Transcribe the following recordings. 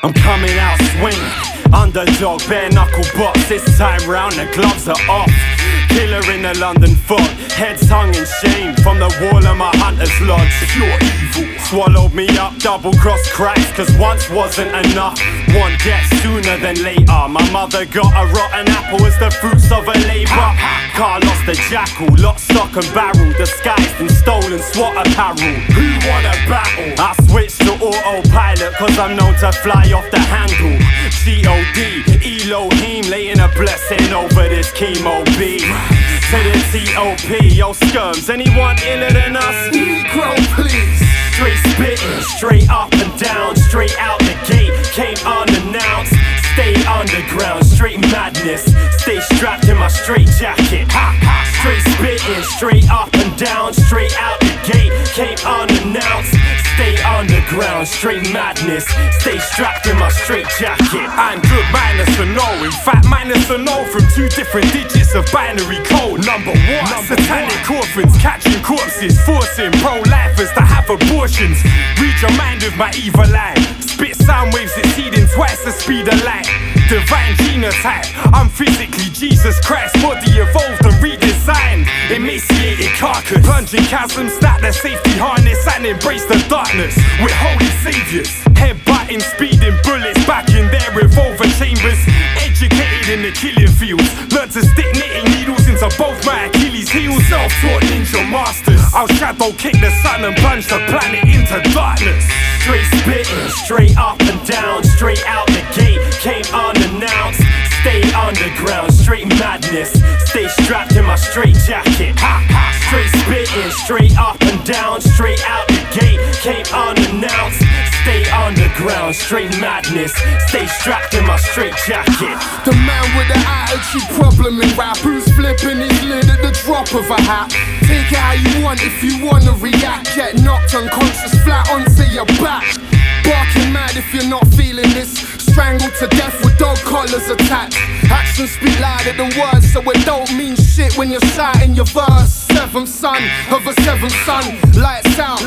I'm coming out swinging, underdog, bare knuckle box. This time round the gloves are off. Killer in the London fog, heads hung in shame from the wall of my hunter's lodge. Pure evil swallowed me up, double-crossed cracks, cause once wasn't enough. One death sooner than later. My mother got a rotten apple as the fruits of her labour. Car lost a jackal, lock, stock and barrel, disguised in stolen SWAT apparel. Who won a battle? I switched to autopilot cause I'm known to fly off the handle. G.O.D. Elohim laying a blessing over this chemo B. To the T.O.P. Yo skirms, anyone iller than us? Negro, please. Straight spitting, straight up and down, straight out the gate, came unannounced. Stay underground, straight madness. Stay strapped in my straight jacket. Straight spitting, straight up and down, straight out the gate, came unannounced. Stay underground, straight madness. Stay strapped in my straight jacket. I'm good minus a no, in fact minus a no from two different digits of binary code. Number one, satanic orphans catching corpses, forcing pro-lifers to have abortions. Read your mind with my evil eye. Spit sound waves exceeding twice the speed of light. Divine genotype, I'm physically Jesus Christ. Body evolved and redesigned. Emaciated carcass, plunging chasms, snap their safety harness and embrace the darkness. We're holy saviors, headbutting, speeding bullets back in their revolver chambers. Educated in the killing fields, learned to stick knitting needles into both my Achilles heels. Self-taught ninja masters, I'll shadow kick the sun and plunge the planet into darkness. Straight spitting, straight up and down, straight out the gate, came unannounced. Stay underground, straight madness. Stay strapped in my straight jacket. Straight spitting, straight up and down, straight out the gate, came unannounced. Stay underground, straight madness. Stay strapped in my straight jacket. The man with the attitude problem in rap, who's flipping his lid at the drop of a hat. Take it how you want if you wanna react. Get knocked unconscious flat onto your back. Barking mad if you're not feeling this. Strangled to death with dog collars attached. Actions speak louder than words, so it don't mean shit when you're shouting your verse. Seventh son of a seventh son, lights out.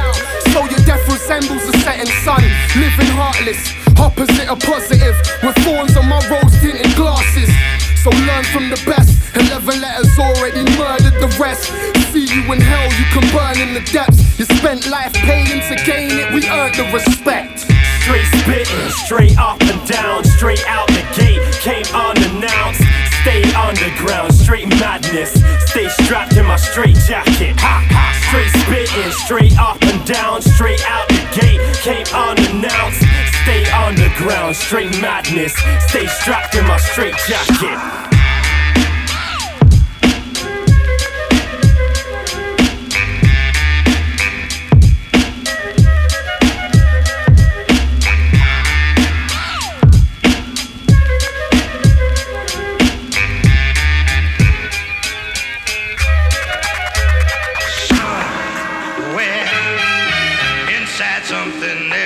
So your death resembles the setting sun. Living heartless, opposite of positive, with thorns on my rose tinted glasses. So learn from the best. 11 letters already murdered the rest. See you in hell, you can burn in the depths. You spent life paying to gain it, we earned the respect. Straight spitting, straight up and down, straight out the gate, came unannounced. Stay underground, straight madness. Stay strapped in my straight jacket. Straight spitting, straight up and down, straight out the gate, came unannounced. Stay underground, straight madness. Stay strapped in my straight jacket. Inside something